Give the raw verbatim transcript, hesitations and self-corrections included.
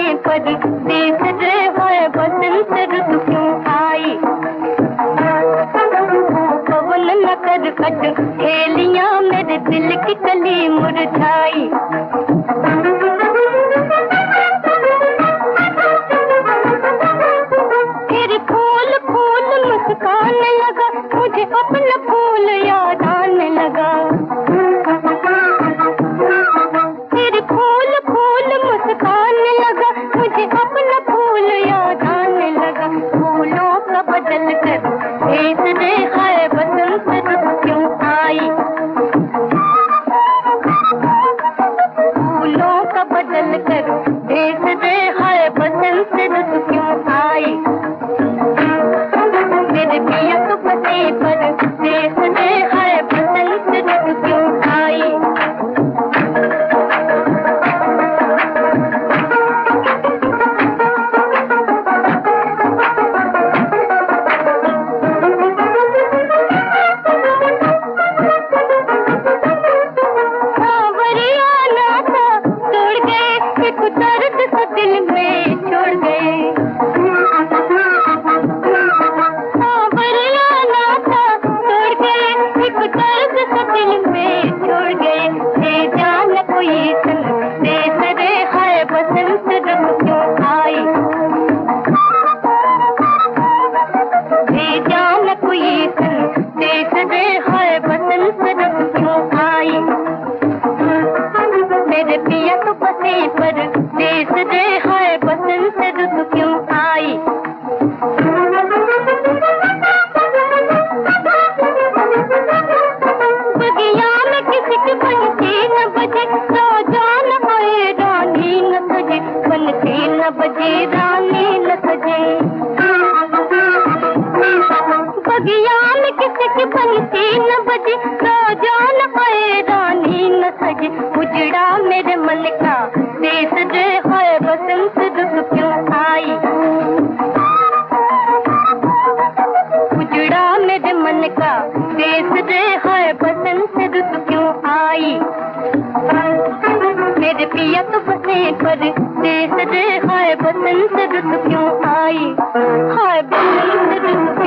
पर देश रे है बसंत ऋतु क्यों आई। पवन न कर कट खेलियां मेरे दिल की कली मुरझाई। फिर फूल फूल मुस्काने लगा मुझे अपना फूल याद आने लगा। फिर फूल फूल मुस्काने लगा मुझे अपना फूल याद आने लगा। फूलों का बदल कर देश रे है बसंत ऋतु क्यों आई। फूलों का बदल कर देश रे है बसंत ऋतु क्यों आई। मेरे पिया तो पते पर देश रे है बसंत ऋतु क्यों आई। मेरे पिया तो पते पर देश रे है बसंत ऋतु क्यों आई। बगिया में किसी की बंसी न बजे राजान आए रानी न सजे। बंसी न बजे रानी न सजे। बगिया में किसी की बंसी न बजे राजान आए रानी न सजे। उजड़ा मेरे मन का देश रे है बसंत ऋतु क्यों आई। उजड़ा मेरे मन का देश रे है बसंत ऋतु क्यों आई। मेरे पिया तो बसे पर देश रे है बसंत ऋतु क्यों आई। हाय बसंत ऋतु